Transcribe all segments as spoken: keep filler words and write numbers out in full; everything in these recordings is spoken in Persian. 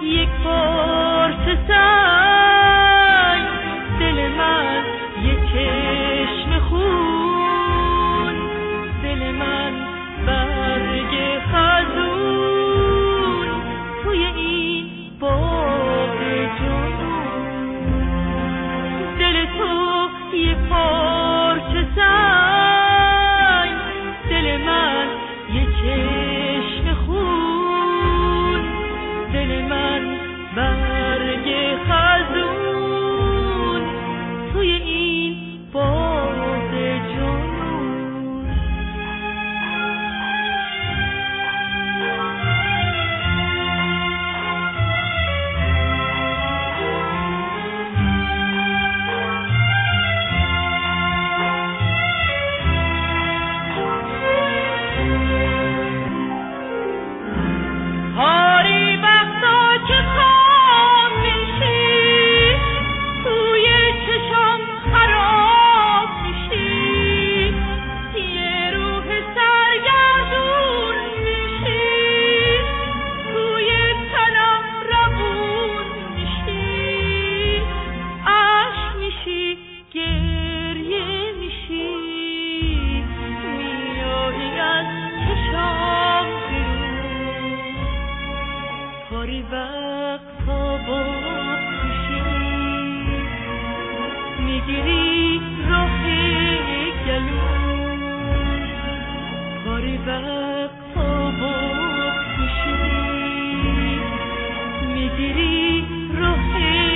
یک پرس سنگ، دل من یک چشم خون، دل من برگ خزون توی این باغ جنون. دل تو یک پرس سنگ، دل من یک چشم خون، دل من برگ خزون توی این باغ جنون. هاری وقتا که خام میشی، توی چشم خراب میشی، یه روح سرگردون میشی، توی تنم روون میشی، عشق میشی، گریه میشی، میایی از چشم پاری وقتا با خوشی، میگیری راه گلون، پاری وقتا با خوشی، میگیری راه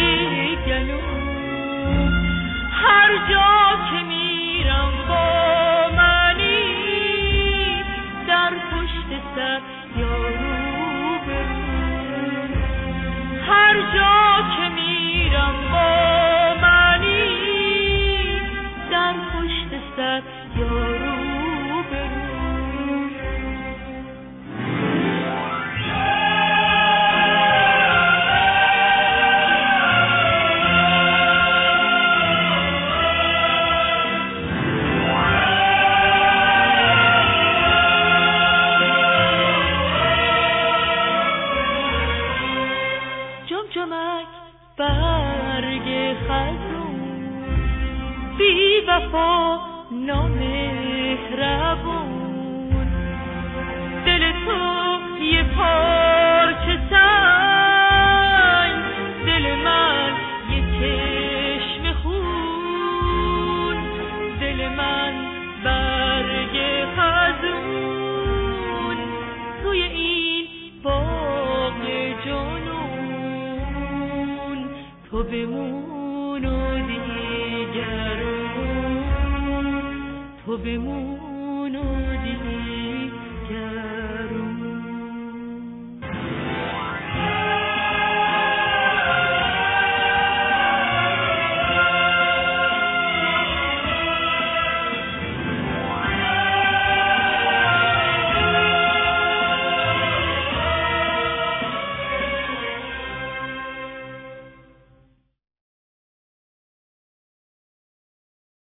گلون. هر جا که میرم با منی، در پشت سر یارو برون. هر جا که میرم با منی، در پشت سر یارو برون. جمجمک برگ خزون، بی وفا نامهربون، دل تو یه پارچه سنگ، دل من یه چشم خون، دل من برگ خزون توی این باغ جنون. تو بمون و دیگرون، تو بمون و دیگرون.